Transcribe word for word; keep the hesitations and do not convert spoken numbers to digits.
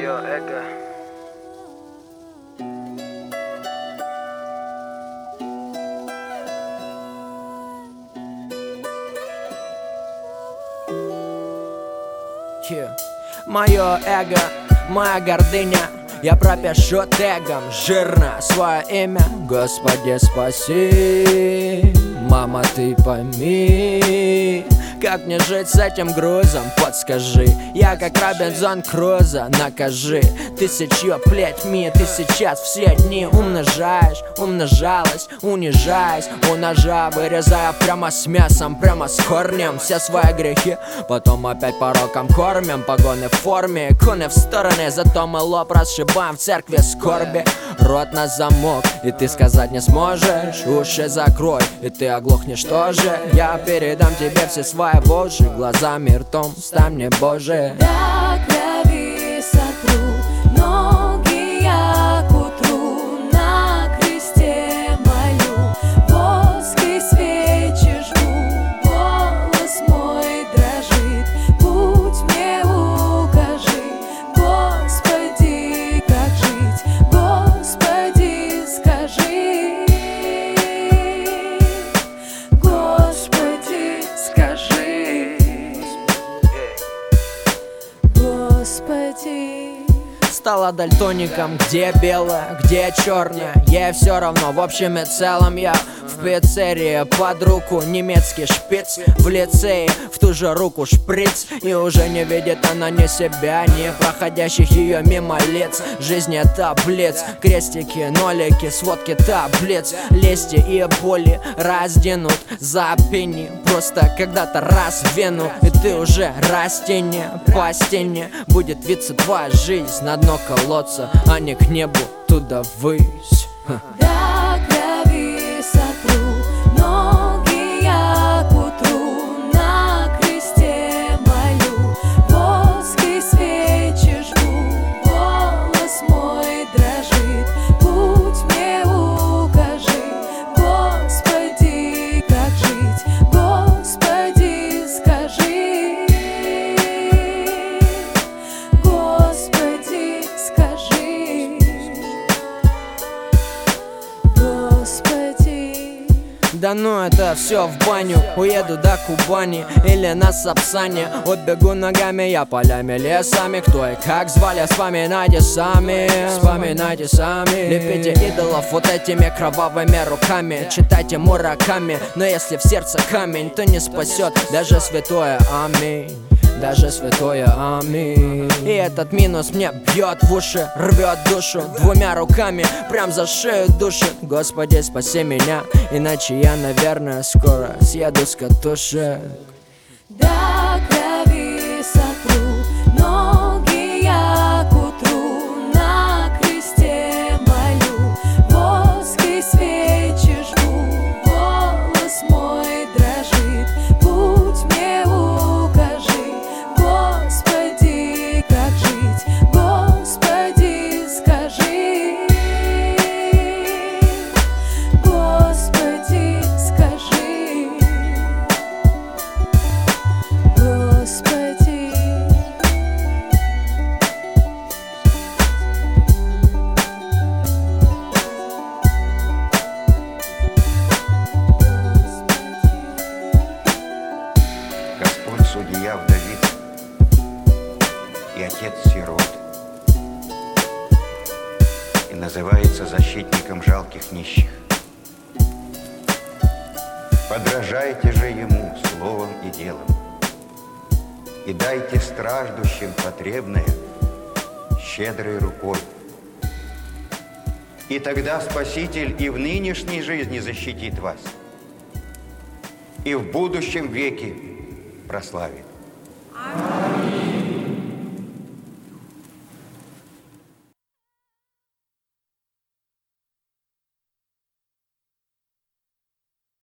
Мое эго. Yeah. Мое эго, моя гордыня, я пропишу тегом жирно свое имя. Господи, спаси, мама, ты пойми, как мне жить с этим грузом, подскажи. Я как Робинзон Крузо, накажи тысячу плетьми. Ты сейчас все дни умножаешь, умножалась, унижаясь, у ножа вырезая прямо с мясом, прямо с корнем все свои грехи. Потом опять пороком кормим, погоны в форме, иконы в стороны, зато мы лоб расшибаем в церкви скорби. Рот на замок, и ты сказать не сможешь. Уши закрой, и ты оглохнешь тоже. Я передам тебе все свои вожжи, глазами, ртом, стань мне Боже. До крови сотру ноги я к утру, на кресте молю, воск и свечи жгу, голос мой дрожит, путь мне укажи, Господи, как жить, Господи, скажи, Господи, скажи. Господи. Стала дальтоником, где белое, где черное, ей все равно, в общем и целом я в пиццерии под руку немецкий шпиц, в лицее в ту же руку шприц. И уже не видит она ни себя, ни проходящих ее мимо лиц. Жизнь это блиц, крестики, нолики, сводки таблиц. Лести и боли разденут за пени, просто когда-то раз в вену, и ты уже растение. По стене будет виться твоя жизнь, на дно колодца, а не к небу туда ввысь. До крови сотру ноги я к утру, на кресте молю, воск и свечи жгу, голос мой дрожит, путь мне укажи, Господи, как жить, Господи, скажи, Господи, скажи, Господи. Да ну это все в баню, уеду до Кубани или на Сапсане. Отбегу ногами я полями, лесами. Кто и как звали, вспоминайте сами, вспоминайте сами. Лепите идолов вот этими кровавыми руками, читайте Мураками. Но если в сердце камень, то не спасет даже святое аминь. Даже святое аминь. И этот минус мне бьет в уши, рвет душу двумя руками, прям за шею душит. Господи, спаси меня, иначе я, наверное, скоро съеду с катушек. До крови сотру ноги я к утру, на кресте молю, воск и свечи жгу, голос мой дрожит, путь мне укажи, Господи, как жить, Господи, скажи, Господи, скажи, Господи. Господь судья вдовиц и отец сирот, и называется защитником жалких нищих. Подражайте же ему словом и делом, и дайте страждущим потребное щедрой рукой. И тогда Спаситель и в нынешней жизни защитит вас, и в будущем веке прославит.